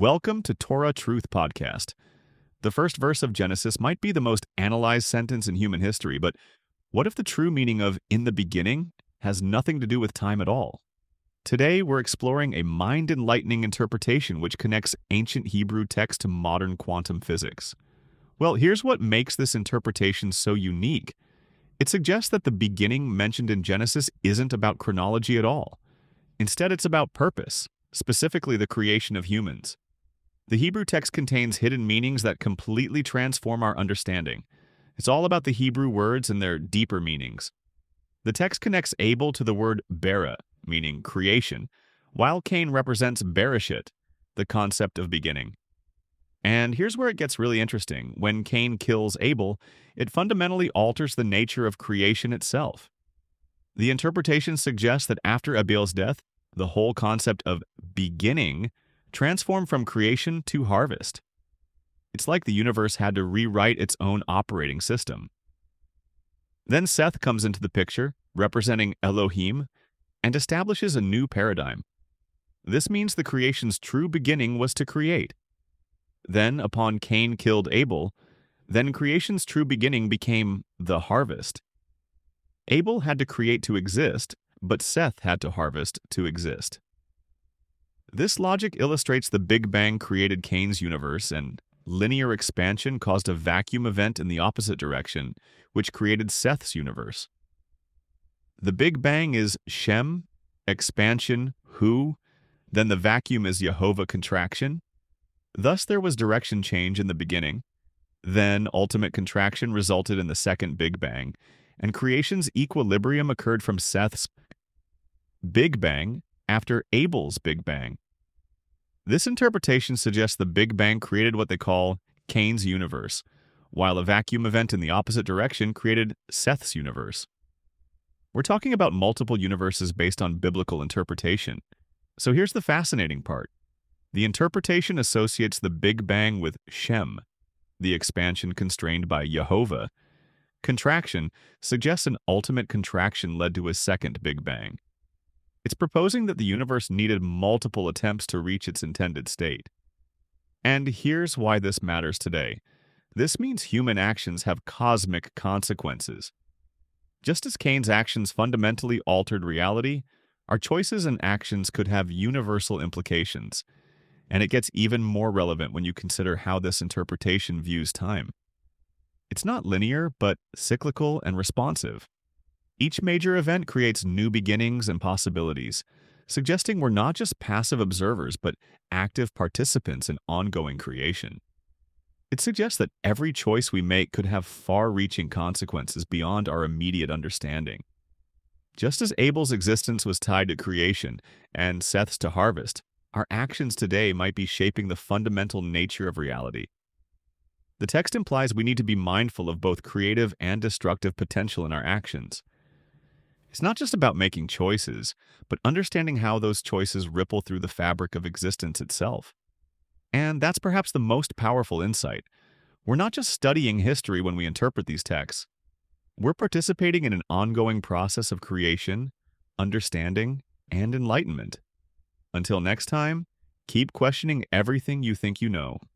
Welcome to Torah Truth Podcast. The first verse of Genesis might be the most analyzed sentence in human history, but what if the true meaning of "in the beginning" has nothing to do with time at all? Today, we're exploring a mind-enlightening interpretation which connects ancient Hebrew text to modern quantum physics. Well, here's what makes this interpretation so unique. It suggests that the beginning mentioned in Genesis isn't about chronology at all. Instead, it's about purpose, specifically the creation of humans. The Hebrew text contains hidden meanings that completely transform our understanding. It's all about the Hebrew words and their deeper meanings. The text connects Abel to the word bara, meaning creation, while Cain represents Bereshit, the concept of beginning. And here's where it gets really interesting. When Cain kills Abel, it fundamentally alters the nature of creation itself. The interpretation suggests that after Abel's death, the whole concept of beginning transformed from creation to harvest. It's like the universe had to rewrite its own operating system. Then Seth comes into the picture, representing Elohim, and establishes a new paradigm. This means the creation's true beginning was to create. Then, upon Cain killed Abel, then creation's true beginning became the harvest. Abel had to create to exist, but Seth had to harvest to exist. This logic illustrates the Big Bang created Cain's universe, and linear expansion caused a vacuum event in the opposite direction, which created Seth's universe. The Big Bang is Shem, expansion, Hu, then the vacuum is Yehovah, contraction. Thus there was direction change in the beginning. Then ultimate contraction resulted in the second Big Bang, and creation's equilibrium occurred from Seth's Big Bang after Abel's Big Bang. This interpretation suggests the Big Bang created what they call Cain's universe, while a vacuum event in the opposite direction created Seth's universe. We're talking about multiple universes based on biblical interpretation. So here's the fascinating part. The interpretation associates the Big Bang with Shem, the expansion constrained by Yehovah. Contraction suggests an ultimate contraction led to a second Big Bang. It's proposing that the universe needed multiple attempts to reach its intended state. And here's why this matters today. This means human actions have cosmic consequences. Just as Cain's actions fundamentally altered reality, our choices and actions could have universal implications. And it gets even more relevant when you consider how this interpretation views time. It's not linear, but cyclical and responsive. Each major event creates new beginnings and possibilities, suggesting we're not just passive observers, but active participants in ongoing creation. It suggests that every choice we make could have far-reaching consequences beyond our immediate understanding. Just as Abel's existence was tied to creation and Seth's to harvest, our actions today might be shaping the fundamental nature of reality. The text implies we need to be mindful of both creative and destructive potential in our actions. It's not just about making choices, but understanding how those choices ripple through the fabric of existence itself. And that's perhaps the most powerful insight. We're not just studying history when we interpret these texts. We're participating in an ongoing process of creation, understanding, and enlightenment. Until next time, keep questioning everything you think you know.